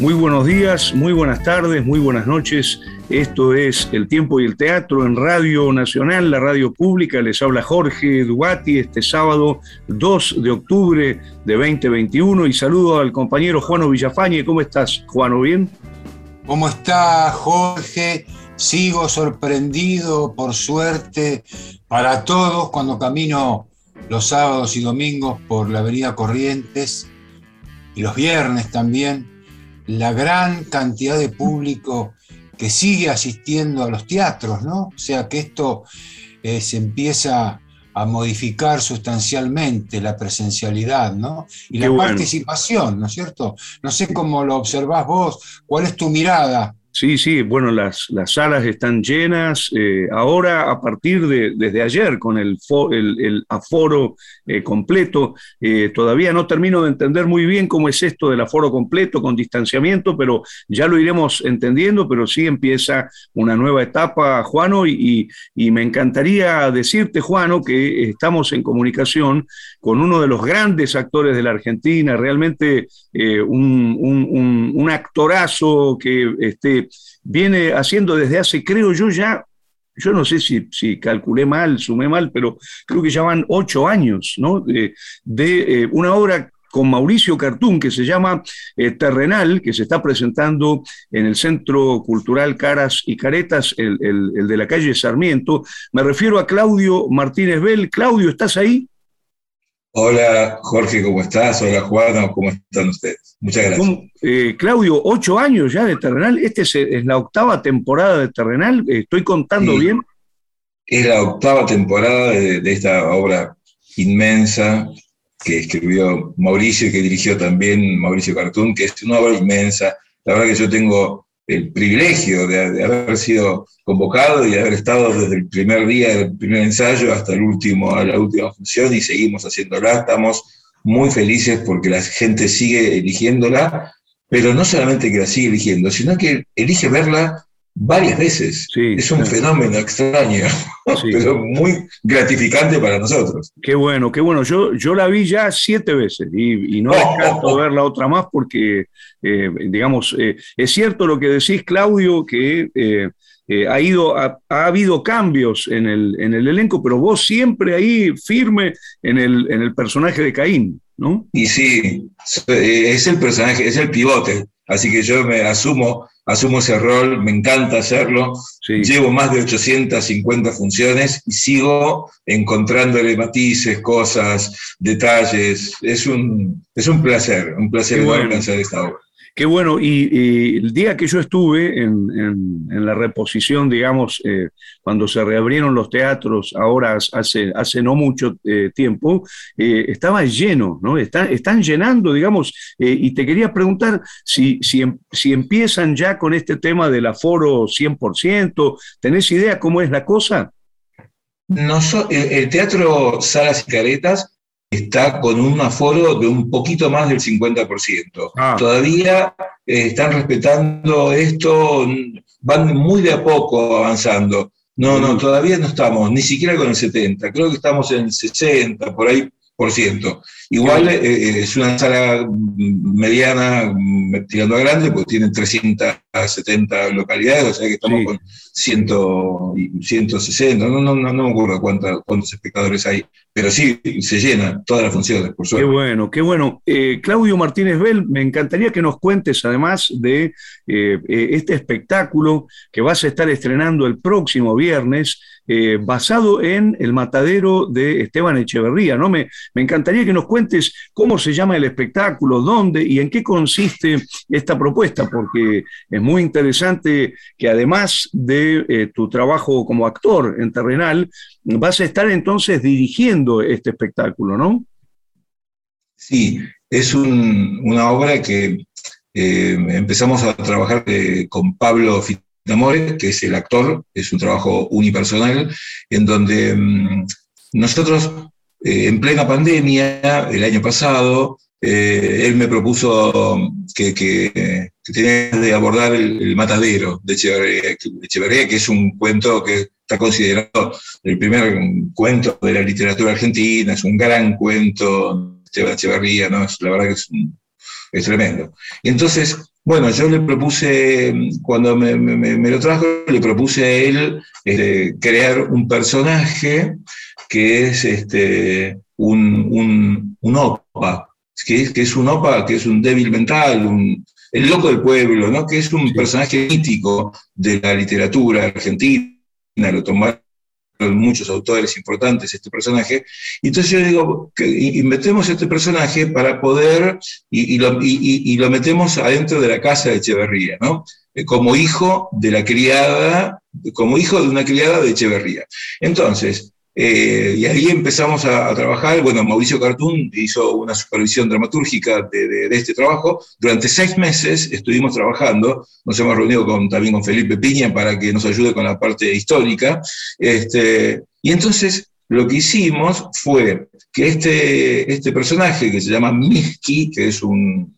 Muy buenos días, muy buenas tardes, muy buenas noches. Esto es El Tiempo y el Teatro en Radio Nacional, la radio pública. Les habla Jorge Dugatti este sábado 2 de octubre de 2021 y saludo al compañero Juano Villafañe. ¿Cómo estás, Juano? ¿Bien? ¿Cómo está, Jorge? Sigo sorprendido, por suerte, para todos, cuando camino los sábados y domingos por la avenida Corrientes y los viernes también, la gran cantidad de público que sigue asistiendo a los teatros, ¿no? O sea que esto se empieza a modificar sustancialmente la presencialidad, ¿no? Y la participación, ¿no es cierto? No sé cómo lo observás vos, ¿cuál es tu mirada? Sí, bueno, las salas están llenas. Ahora, a partir desde ayer, con el aforo completo, todavía no termino de entender muy bien cómo es esto del aforo completo con distanciamiento, pero ya lo iremos entendiendo, pero sí empieza una nueva etapa, Juano, y me encantaría decirte, Juano, que estamos en comunicación con uno de los grandes actores de la Argentina, realmente un actorazo que viene haciendo desde hace, creo yo no sé si calculé mal, sumé mal, pero creo que ya van 8 años, ¿no? De una obra con Mauricio Cartún que se llama Terrenal, que se está presentando en el Centro Cultural Caras y Caretas, el de la calle Sarmiento. Me refiero a Claudio Martínez Bell. Claudio, ¿estás ahí? Hola, Jorge, ¿cómo estás? Hola, Juan, ¿cómo están ustedes? Muchas gracias. Claudio, 8 años ya de Terrenal. Es la 8ª temporada de Terrenal. ¿Estoy contando bien? Es la 8ª temporada de esta obra inmensa que escribió Mauricio y que dirigió también Mauricio Cartún, que es una obra inmensa. La verdad que yo tengo el privilegio de haber sido convocado y de haber estado desde el primer día del primer ensayo hasta la última función, y seguimos haciéndola. Estamos muy felices porque la gente sigue eligiéndola, pero no solamente que la sigue eligiendo, sino que elige verla varias veces. Sí, es un fenómeno extraño, sí, pero muy gratificante para nosotros. Qué bueno. Yo la vi ya 7 veces y no descarto verla otra más porque, es cierto lo que decís, Claudio, que ha habido cambios en el elenco, pero vos siempre ahí firme en el personaje de Caín, ¿no? Y sí, es el personaje, es el pivote, así que yo asumo ese rol, me encanta hacerlo. Sí. Llevo más de 850 funciones y sigo encontrándole matices, cosas, detalles. Es un placer enorme hacer esta obra. Qué bueno, y el día que yo estuve en la reposición, digamos, cuando se reabrieron los teatros, ahora hace no mucho tiempo, estaba lleno, ¿no? Están llenando, digamos, y te quería preguntar si empiezan ya con este tema del aforo 100%, ¿tenés idea cómo es la cosa? El Teatro Salas y Caretas está con un aforo de un poquito más del 50%. Todavía están respetando esto, van muy de a poco avanzando. No, todavía no estamos, ni siquiera con el 70%, creo que estamos en el 60%, por ahí, por ciento. Igual es una sala mediana, tirando a grande, porque tienen 370 localidades, o sea que estamos con 160, no me acuerdo cuántos espectadores hay, pero sí, se llenan todas las funciones, por suerte. Qué bueno. Claudio Martínez Bell, me encantaría que nos cuentes, además de este espectáculo que vas a estar estrenando el próximo viernes, basado en El Matadero de Esteban Echeverría, ¿no? Me encantaría que nos cuentes cómo se llama el espectáculo, dónde y en qué consiste esta propuesta, porque es muy interesante que además de tu trabajo como actor en Terrenal, vas a estar entonces dirigiendo este espectáculo, ¿no? Sí, es una obra que empezamos a trabajar con Pablo Fitamore, que es el actor, es un trabajo unipersonal, en donde nosotros, en plena pandemia, el año pasado, él me propuso que tenía de abordar el matadero de Echeverría, que es un cuento que está considerado el primer cuento de la literatura argentina, es un gran cuento de Echeverría, ¿no? La verdad que es tremendo. Y entonces Bueno, yo le propuse, cuando me lo trajo, le propuse a él crear un personaje que es un opa, que es un opa, que es un débil mental, el loco del pueblo, ¿no? Que es un personaje mítico de la literatura argentina, lo tomaron muchos autores importantes este personaje, y entonces yo digo que inventemos este personaje para poder, y lo metemos adentro de la casa de Echeverría, ¿no? Como hijo de la criada, como hijo de una criada de Echeverría. Entonces, y ahí empezamos a trabajar. Bueno, Mauricio Cartún hizo una supervisión dramatúrgica de este trabajo. Durante 6 meses estuvimos trabajando, nos hemos reunido también con Felipe Piña para que nos ayude con la parte histórica. Y entonces lo que hicimos fue que este personaje que se llama Miski, que es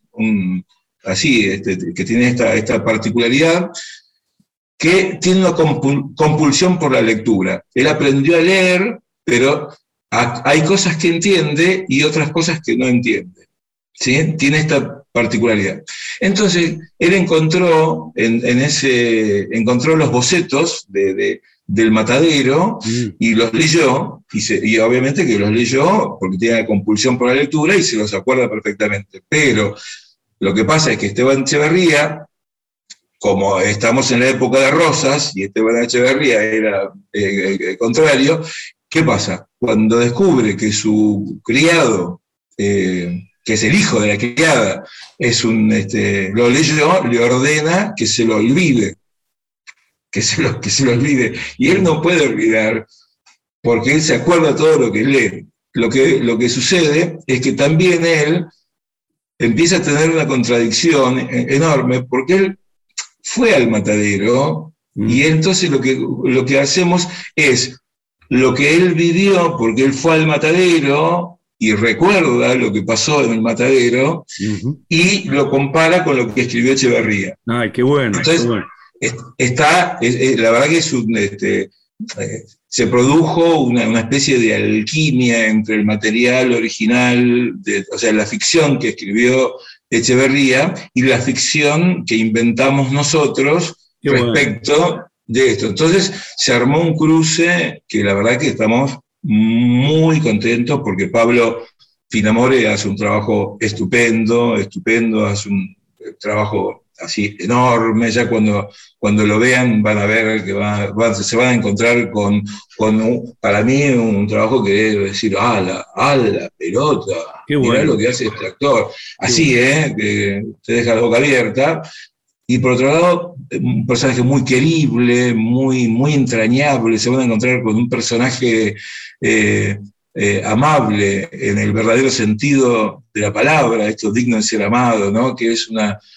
que tiene esta particularidad, que tiene una compulsión por la lectura. Él aprendió a leer, pero hay cosas que entiende y otras cosas que no entiende, ¿sí? Tiene esta particularidad. Entonces, él encontró encontró los bocetos del Matadero y los leyó, y obviamente que los leyó porque tiene la compulsión por la lectura y se los acuerda perfectamente. Pero lo que pasa es que Esteban Echeverría, como estamos en la época de Rosas, y Esteban Echeverría era el contrario, ¿qué pasa? Cuando descubre que su criado, que es el hijo de la criada, lo leyó, le ordena que se lo olvide, que se lo olvide. Y él no puede olvidar, porque él se acuerda todo lo que lee. Lo que sucede es que también él empieza a tener una contradicción enorme, porque él fue al Matadero, y entonces lo que hacemos es lo que él vivió, porque él fue al Matadero y recuerda lo que pasó en el Matadero, y lo compara con lo que escribió Echeverría. Ay, qué bueno. Entonces, qué bueno. La verdad que se produjo una especie de alquimia entre el material original, o sea, la ficción que escribió Echeverría y la ficción que inventamos nosotros respecto de esto. Entonces se armó un cruce que la verdad que estamos muy contentos, porque Pablo Finamore hace un trabajo estupendo, hace un trabajo así enorme. Ya cuando lo vean van a ver que se van a encontrar con para mí un trabajo que debe decir, la pelota, mirá lo que hace este actor. Así, que te deja la boca abierta. Y por otro lado, un personaje muy querible, muy, muy entrañable. Se van a encontrar con un personaje amable en el verdadero sentido de la palabra, esto digno de ser amado, ¿no? Que es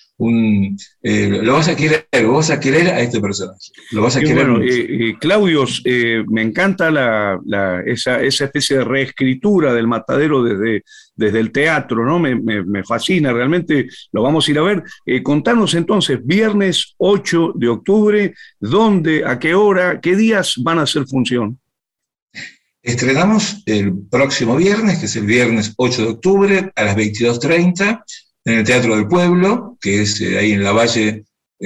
lo vas a querer a este personaje. Lo vas a querer. Bueno, Claudio, me encanta esa especie de reescritura del Matadero desde el teatro, ¿no? Me fascina, realmente lo vamos a ir a ver. Contanos entonces, viernes 8 de octubre, ¿dónde, a qué hora, qué días van a hacer función? Estrenamos el próximo viernes, que es el viernes 8 de octubre, a las 22:30, en el Teatro del Pueblo, que es ahí en la Valle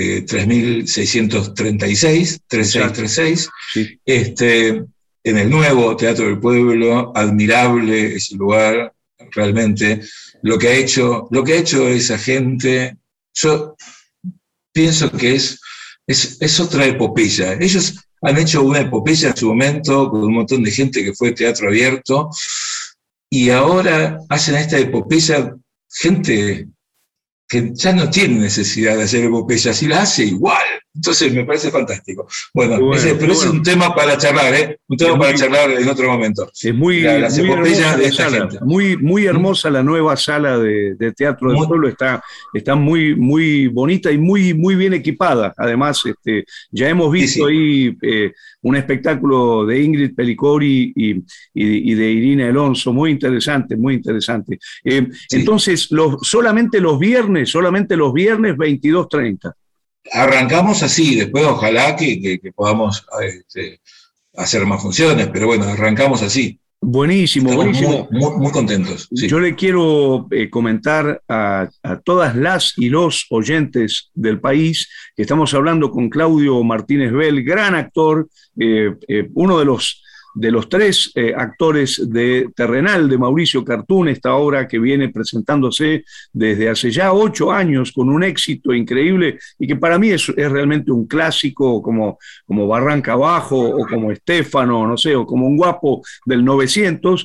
3636, 3636. Sí. En el nuevo Teatro del Pueblo, admirable ese lugar, realmente. Lo que ha hecho esa gente, yo pienso que es otra epopeya. Ellos han hecho una epopeya en su momento con un montón de gente que fue teatro abierto, y ahora hacen esta epopeya gente que ya no tiene necesidad de hacer epopeyas, y la hace igual. Entonces me parece fantástico. Pero ese es un tema para charlar, un tema para charlar en otro momento. Es las epopeyas de esta gente. Muy hermosa la nueva sala de Teatro del Pueblo, está muy, muy bonita y muy, muy bien equipada. Además, ya hemos visto ahí un espectáculo de Ingrid Pelicori y de Irina Alonso, muy interesante, muy interesante. Entonces, solamente los viernes 22:30. Arrancamos así, después ojalá que podamos hacer más funciones, pero bueno, arrancamos así. Buenísimo, Estamos buenísimo. muy contentos. Sí. Yo le quiero comentar a todas las y los oyentes del país que estamos hablando con Claudio Martínez Bell, gran actor, uno de los tres actores de Terrenal de Mauricio Cartún, esta obra que viene presentándose desde hace ya 8 años con un éxito increíble y que para mí es realmente un clásico como Barranca Abajo o como Estéfano, no sé, o como Un Guapo del 900.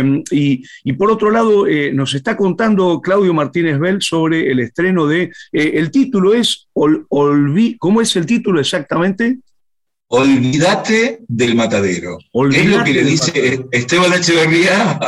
Y por otro lado, nos está contando Claudio Martínez Bell sobre el estreno de, el título es, ¿cómo es el título exactamente? Olvídate del matadero. Olvídate, es lo que le dice Esteban Echeverría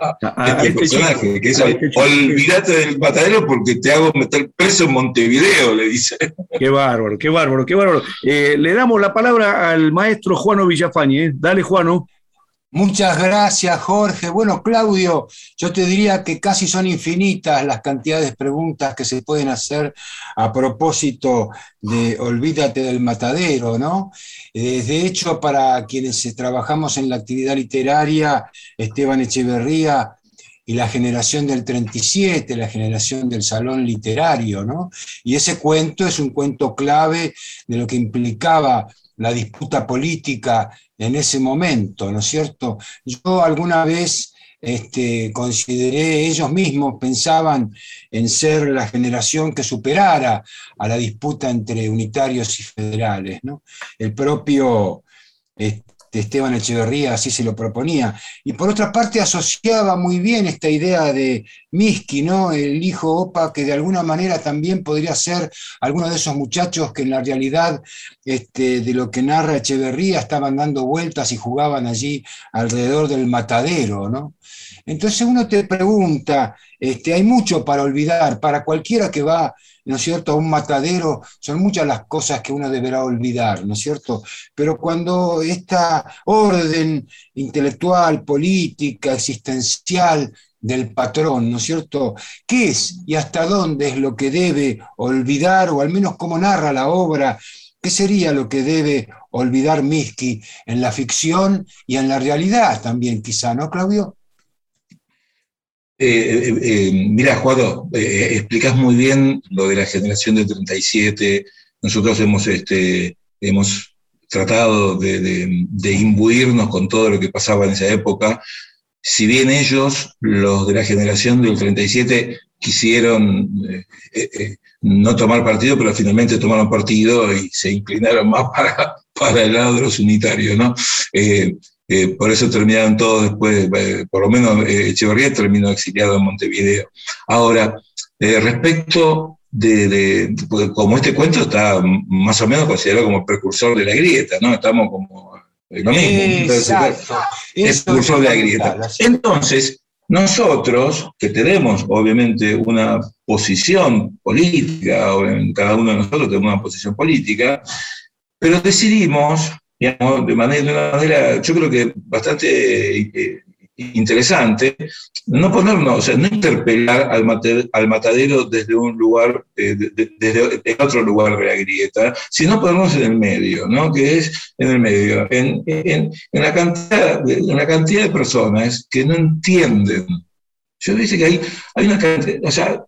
a este personaje, que es olvídate del matadero porque te hago meter preso en Montevideo, le dice. Qué bárbaro, qué bárbaro, qué bárbaro. Le damos la palabra al maestro Juano Villafañe. Dale, Juano. Muchas gracias, Jorge. Bueno, Claudio, yo te diría que casi son infinitas las cantidades de preguntas que se pueden hacer a propósito de Olvídate del matadero, ¿no? De hecho, para quienes trabajamos en la actividad literaria, Esteban Echeverría y la generación del 37, la generación del salón literario, ¿no? Y ese cuento es un cuento clave de lo que implicaba la disputa política en ese momento, ¿no es cierto? Yo alguna vez consideré, ellos mismos pensaban en ser la generación que superara a la disputa entre unitarios y federales, ¿no? El propio Esteban Echeverría así se lo proponía. Y por otra parte asociaba muy bien esta idea de Miski, ¿no? El hijo Opa, que de alguna manera también podría ser alguno de esos muchachos que en la realidad de lo que narra Echeverría estaban dando vueltas y jugaban allí alrededor del matadero, ¿no? Entonces uno te pregunta, hay mucho para olvidar, para cualquiera que va, ¿no es cierto?, a un matadero, son muchas las cosas que uno deberá olvidar, ¿no es cierto? Pero cuando esta orden intelectual, política, existencial del patrón, ¿no es cierto?, ¿qué es y hasta dónde es lo que debe olvidar, o al menos cómo narra la obra? ¿Qué sería lo que debe olvidar Miski en la ficción y en la realidad también, quizá, ¿no, Claudio? Mira, Juan, explicás muy bien lo de la generación del 37. Nosotros hemos tratado de imbuirnos con todo lo que pasaba en esa época. Si bien ellos, los de la generación del 37, quisieron no tomar partido, pero finalmente tomaron partido y se inclinaron más para el lado de los unitarios, ¿no? Por eso terminaron todos después, por lo menos Echeverría terminó exiliado en Montevideo. Ahora, respecto como este cuento está más o menos considerado como el precursor de la grieta, ¿no? Estamos como lo mismo. Exacto. Es precursor de la grieta. Entonces, nosotros, que tenemos obviamente una posición política, o en cada uno de nosotros tenemos una posición política, pero decidimos, digamos, de una manera, yo creo que bastante interesante, no ponernos, o sea, no interpelar al matadero desde un lugar, desde otro lugar de la grieta, sino ponernos en el medio, ¿no? Que es en el medio, en la cantidad de personas que no entienden. Yo dice que hay una cantidad, o sea,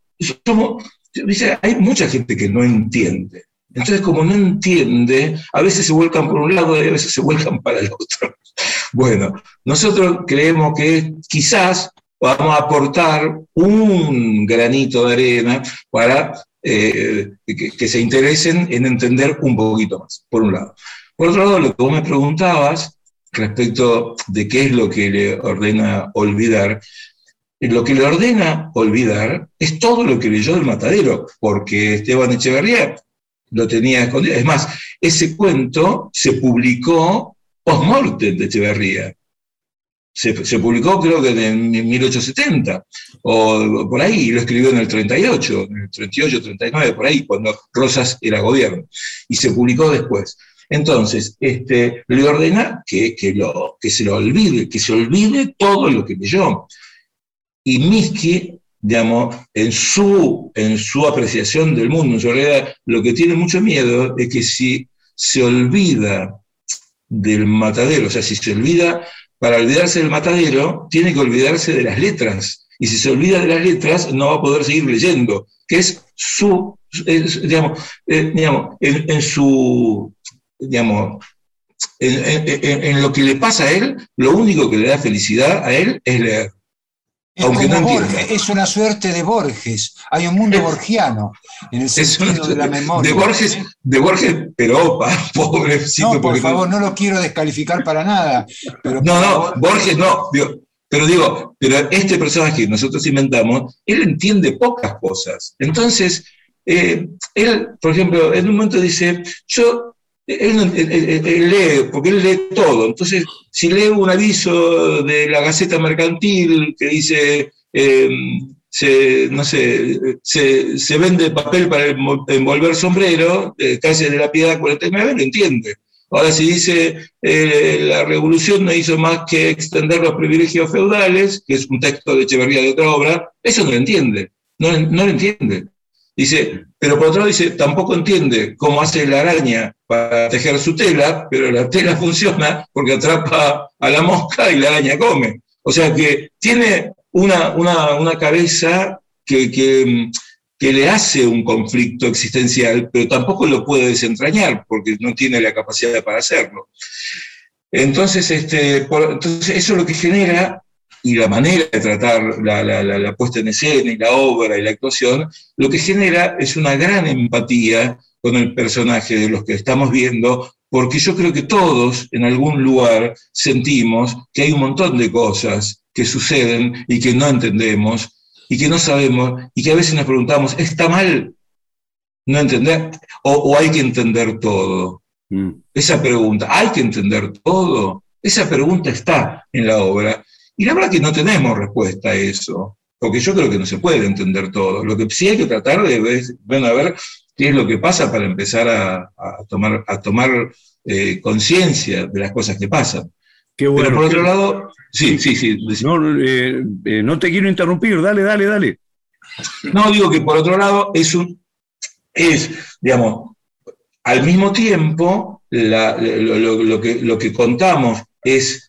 hay mucha gente que no entiende. Entonces, como no entiende, a veces se vuelcan por un lado y a veces se vuelcan para el otro. Bueno, nosotros creemos que quizás podamos aportar un granito de arena para que se interesen en entender un poquito más, por un lado. Por otro lado, lo que vos me preguntabas respecto de qué es lo que le ordena olvidar, lo que le ordena olvidar es todo lo que leyó del matadero, porque Esteban Echeverría lo tenía escondido. Es más, ese cuento se publicó post-mortem de Echeverría. Se publicó creo que en 1870, o por ahí, y lo escribió en el 38, en el 38, 39, por ahí, cuando Rosas era gobierno, y se publicó después. Entonces, le ordena que se lo olvide, que se olvide todo lo que leyó. Y Miski, digamos, en su apreciación del mundo, en su realidad, lo que tiene mucho miedo es que si se olvida del matadero, o sea, si se olvida para olvidarse del matadero, tiene que olvidarse de las letras. Y si se olvida de las letras, no va a poder seguir leyendo, que es su, en lo que le pasa a él, lo único que le da felicidad a él es leer. Es aunque no Borges, es una suerte de Borges. Hay un mundo borgiano en el sentido de la memoria. De Borges, pero opa, pobrecito. No, por favor, no lo quiero descalificar para nada. Pero Borges no. Pero este personaje que nosotros inventamos, él entiende pocas cosas. Entonces, él, por ejemplo, en un momento dice, él lee, porque él lee todo. Entonces, si lee un aviso de la Gaceta Mercantil que dice, se vende papel para envolver sombrero, calle de la Piedad 49, lo entiende. Ahora, si dice, la revolución no hizo más que extender los privilegios feudales, que es un texto de Echeverría de otra obra, eso no lo entiende, no lo entiende. Dice, pero por otro lado dice, tampoco entiende cómo hace la araña para tejer su tela, pero la tela funciona porque atrapa a la mosca y la araña come. O sea que tiene una cabeza que le hace un conflicto existencial, pero tampoco lo puede desentrañar porque no tiene la capacidad para hacerlo. Entonces, entonces eso es lo que genera, y la manera de tratar la puesta en escena y la obra y la actuación, lo que genera es una gran empatía con el personaje de los que estamos viendo, porque yo creo que todos en algún lugar sentimos que hay un montón de cosas que suceden y que no entendemos y que no sabemos y que a veces nos preguntamos, ¿está mal no entender o hay que entender todo? Esa pregunta, ¿hay que entender todo? Esa pregunta está en la obra. Y la verdad que no tenemos respuesta a eso, porque yo creo que no se puede entender todo. Lo que sí hay que tratar de ver, a ver qué es lo que pasa para empezar a tomar conciencia de las cosas que pasan. Qué bueno. Pero por otro lado, sí. No te quiero interrumpir, dale. No, digo que por otro lado digamos, al mismo tiempo, lo que contamos es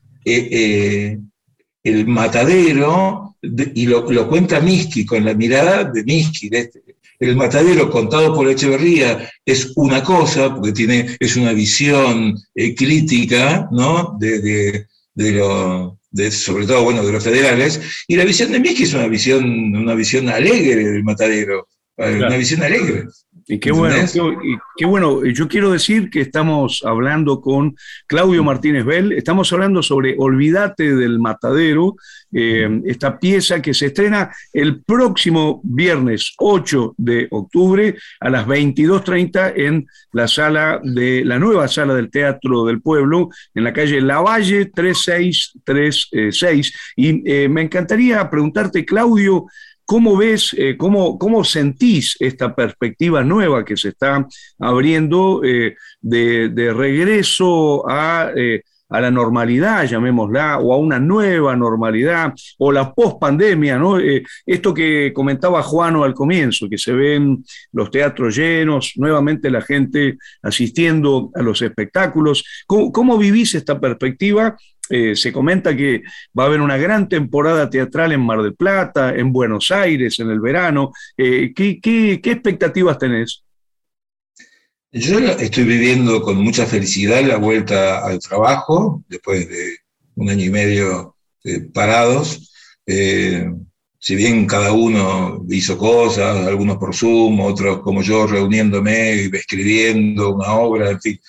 el matadero, y lo cuenta Miski con la mirada de Miski. El matadero contado por Echeverría es una cosa, porque es una visión crítica, ¿no? Sobre todo, bueno, de los federales, y la visión de Miski es una visión alegre del matadero, claro. Una visión alegre. Y qué bueno, yo quiero decir que estamos hablando con Claudio Martínez Bell, estamos hablando sobre Olvídate del Matadero, esta pieza que se estrena el próximo viernes 8 de octubre a las 22:30 en la nueva sala del Teatro del Pueblo, en la calle Lavalle 3636. Y me encantaría preguntarte, Claudio, ¿cómo ves, cómo sentís esta perspectiva nueva que se está abriendo de regreso a la normalidad, llamémosla, o a una nueva normalidad, o la pospandemia, ¿no? Esto que comentaba Juano al comienzo, que se ven los teatros llenos, nuevamente la gente asistiendo a los espectáculos. ¿Cómo vivís esta perspectiva? Se comenta que va a haber una gran temporada teatral en Mar del Plata, en Buenos Aires, en el verano. ¿Qué expectativas tenés? Yo estoy viviendo con mucha felicidad la vuelta al trabajo, después de 1 año y medio parados. Si bien cada uno hizo cosas, algunos por Zoom, otros como yo reuniéndome y escribiendo una obra, en fin.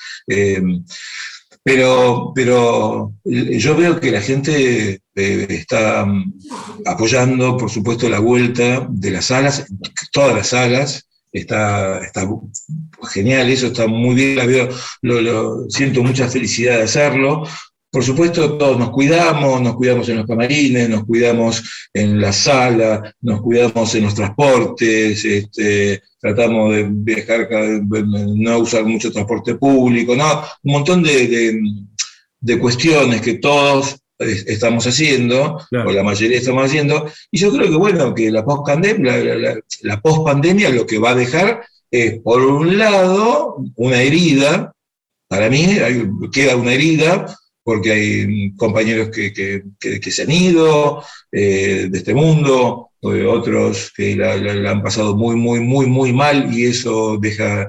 Pero yo veo que la gente está apoyando, por supuesto, la vuelta de las salas, todas las salas. Está genial, eso está muy bien, siento mucha felicidad de hacerlo. Por supuesto, todos nos cuidamos en los camarines, nos cuidamos en la sala, nos cuidamos en los transportes, tratamos de viajar, no usar mucho transporte público, ¿no? Un montón de cuestiones que todos estamos haciendo, claro, o la mayoría estamos haciendo, y yo creo que, bueno, que la pospandemia lo que va a dejar es, por un lado, una herida. Para mí queda una herida, porque hay compañeros que se han ido de este mundo, otros que la han pasado muy, muy, muy, muy mal, y eso deja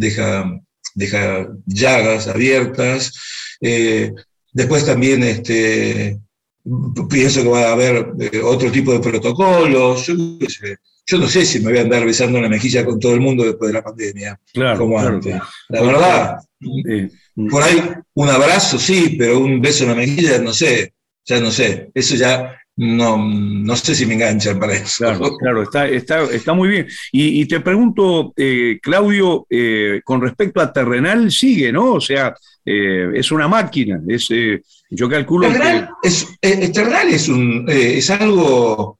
llagas abiertas. Después también pienso que va a haber otro tipo de protocolos. Yo no sé si me voy a andar besando la mejilla con todo el mundo después de la pandemia, claro, como claro, antes. claro. La verdad, por ahí un abrazo sí, pero un beso en la mejilla, no sé, ya no sé. Eso ya no sé si me enganchan para eso. Claro, está muy bien. Y te pregunto, Claudio, con respecto a Terrenal, sigue, ¿no? O sea, es una máquina. Yo calculo Terrenal que... Terrenal es algo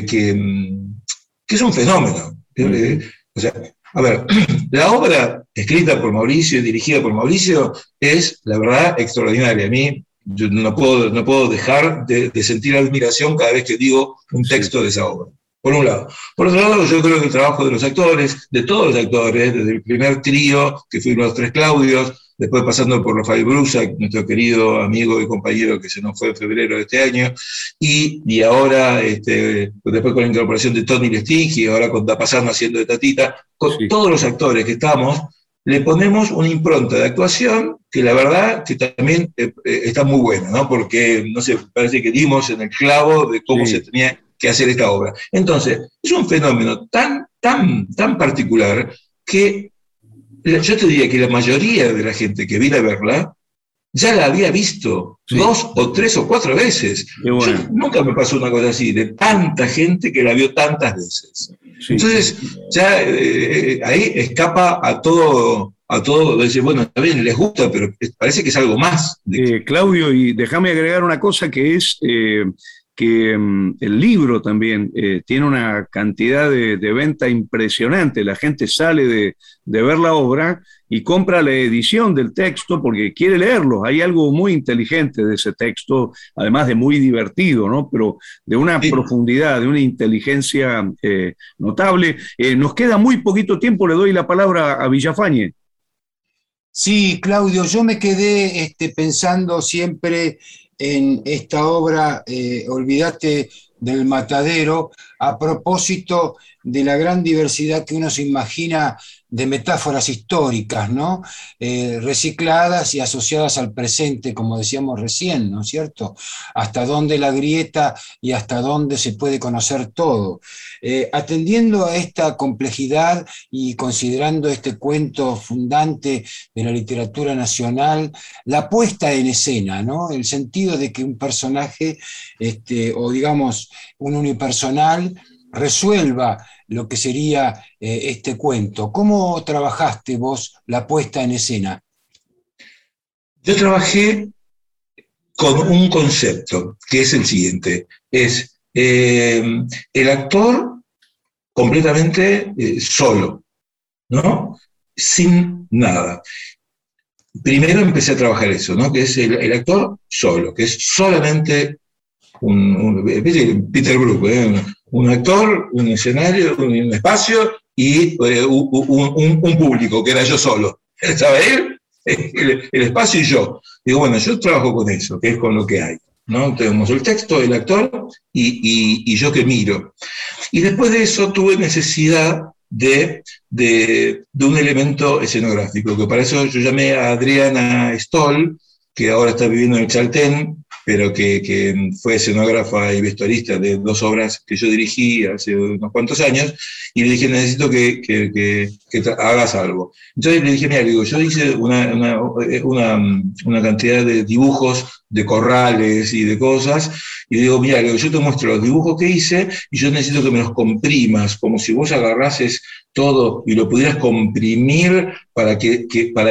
que es un fenómeno. O sea, a ver, la obra escrita por Mauricio y dirigida por Mauricio es, la verdad, extraordinaria. A mí, yo no puedo dejar de sentir admiración cada vez que digo un texto de esa obra, por un lado. Por otro lado, yo creo que el trabajo de los actores, de todos los actores, desde el primer trío, que fueron los tres Claudios, después pasando por Rafael Brusa, nuestro querido amigo y compañero que se nos fue en febrero de este año, y ahora, después con la incorporación de Tony Lestig, y ahora con Dapasano haciendo de Tatita, con todos los actores que estamos, le ponemos una impronta de actuación que la verdad que también está muy buena, ¿no? Porque, no sé, parece que dimos en el clavo de cómo se tenía que hacer esta obra. Entonces, es un fenómeno tan particular que yo te diría que la mayoría de la gente que viene a verla ya la había visto 2 o 3 o 4 veces. Bueno. Yo nunca me pasó una cosa así, de tanta gente que la vio tantas veces. Entonces, ya ahí escapa a todo, decir, bueno, está bien, les gusta, pero parece que es algo más. Claudio, y déjame agregar una cosa que es que el libro también tiene una cantidad de venta impresionante. La gente sale de ver la obra y compra la edición del texto porque quiere leerlo. Hay algo muy inteligente de ese texto, además de muy divertido, ¿no? Pero de una profundidad, de una inteligencia notable. Nos queda muy poquito tiempo, le doy la palabra a Villafañe. Sí, Claudio, yo me quedé pensando siempre en esta obra, Olvídate del matadero, a propósito de la gran diversidad que uno se imagina de metáforas históricas, ¿no? Recicladas y asociadas al presente, como decíamos recién, ¿no es cierto? Hasta dónde la grieta y hasta dónde se puede conocer todo. Atendiendo a esta complejidad y considerando este cuento fundante de la literatura nacional, la puesta en escena, ¿no? El sentido de que un personaje, o digamos un unipersonal, resuelva lo que sería este cuento. ¿Cómo trabajaste vos la puesta en escena? Yo trabajé con un concepto, que es el siguiente, es el actor completamente solo, ¿no? Sin nada. Primero empecé a trabajar eso, ¿no? Que es el actor solo, que es solamente Peter Brook, un actor, un escenario, un espacio y un público, que era yo solo. ¿Estaba él? El espacio y yo. Digo, bueno, yo trabajo con eso, que es con lo que hay, ¿no? Tenemos el texto, el actor y yo que miro. Y después de eso tuve necesidad de un elemento escenográfico, que para eso yo llamé a Adriana Stoll, que ahora está viviendo en el Chaltén, pero que fue escenógrafa y vestuarista de 2 obras que yo dirigí hace unos cuantos años, y le dije, necesito que hagas algo. Entonces le dije, mira, yo hice una cantidad de dibujos de corrales y de cosas, y le digo, mira, yo te muestro los dibujos que hice, y yo necesito que me los comprimas, como si vos agarrases todo y lo pudieras comprimir para que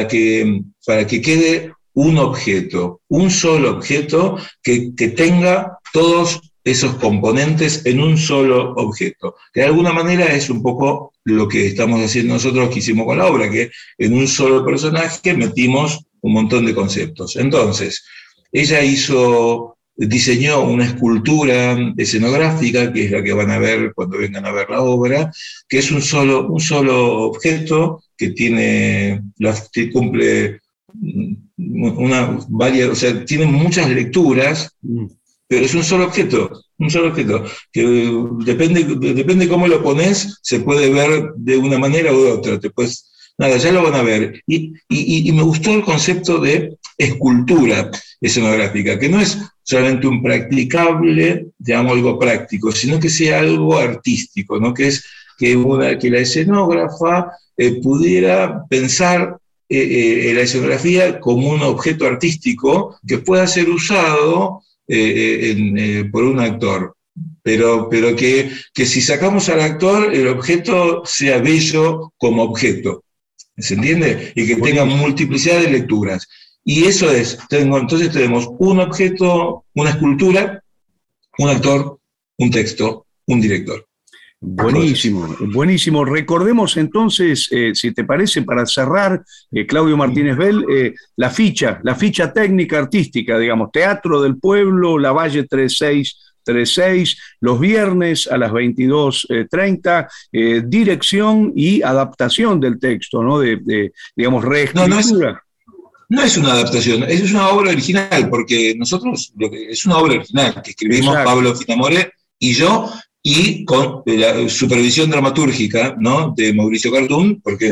quede un objeto, un solo objeto que tenga todos esos componentes en un solo objeto. Que de alguna manera es un poco lo que estamos haciendo nosotros, que hicimos con la obra, que en un solo personaje metimos un montón de conceptos. Entonces, ella diseñó una escultura escenográfica, que es la que van a ver cuando vengan a ver la obra, que es un solo objeto que cumple o sea, tiene muchas lecturas, pero es un solo objeto, que depende cómo lo pones, se puede ver de una manera u de otra. Nada, ya lo van a ver. Y me gustó el concepto de escultura escenográfica, que no es solamente un practicable, digamos, algo práctico, sino que sea algo artístico, ¿no? Que la escenógrafa pudiera pensar la escenografía como un objeto artístico que pueda ser usado por un actor, pero que si sacamos al actor, el objeto sea bello como objeto, ¿se entiende? Y que tenga multiplicidad de lecturas. Y eso entonces tenemos un objeto, una escultura, un actor, un texto, un director. Buenísimo, buenísimo. Recordemos entonces, si te parece, para cerrar, Claudio Martínez Bell, la ficha técnica artística, digamos, Teatro del Pueblo, Lavalle 3636, los viernes a las 22:30, dirección y adaptación del texto, ¿no? Digamos, reescritura. No es una adaptación, es una obra original, porque nosotros, es una obra original que escribimos Pablo Finamore y yo, y con la supervisión dramatúrgica, ¿no?, de Mauricio Cartún, porque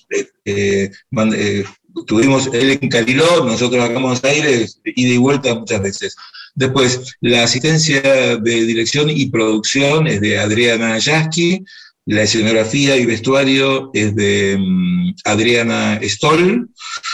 tuvimos él en Cariló, nosotros acá en Buenos Aires, ida y vuelta muchas veces. Después, la asistencia de dirección y producción es de Adriana Yasky, la escenografía y vestuario es de Adriana Stoll.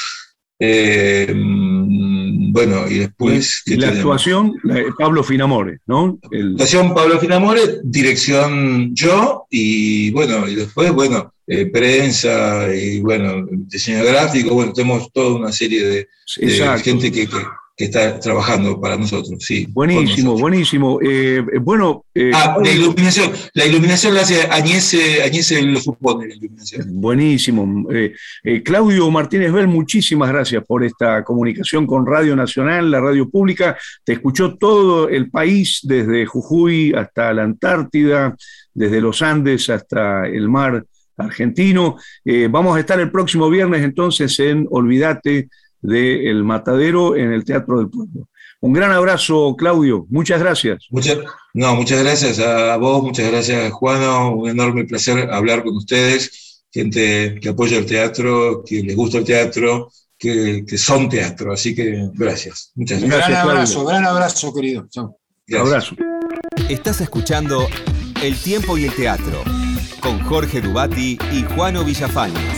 Bueno, y después... Y la actuación, Pablo Finamore, ¿no? Actuación Pablo Finamore, dirección yo, y bueno, y después, bueno, prensa, y bueno, diseño gráfico, bueno, tenemos toda una serie de gente que está trabajando para nosotros, sí. Buenísimo, buenísimo. La iluminación la hace Añese lo supone, la iluminación. Buenísimo. Claudio Martínez Bell, muchísimas gracias por esta comunicación con Radio Nacional, la radio pública. Te escuchó todo el país, desde Jujuy hasta la Antártida, desde los Andes hasta el mar argentino. Vamos a estar el próximo viernes entonces en Olvídate del Matadero en el Teatro del Pueblo. Un gran abrazo, Claudio. Muchas gracias. Muchas gracias a vos, muchas gracias, Juano. Un enorme placer hablar con ustedes, gente que apoya el teatro, que les gusta el teatro, que son teatro. Así que gracias. Muchas gracias. Gran abrazo, querido. Chao. Abrazo. Estás escuchando El Tiempo y el Teatro con Jorge Dubati y Juano Villafañez.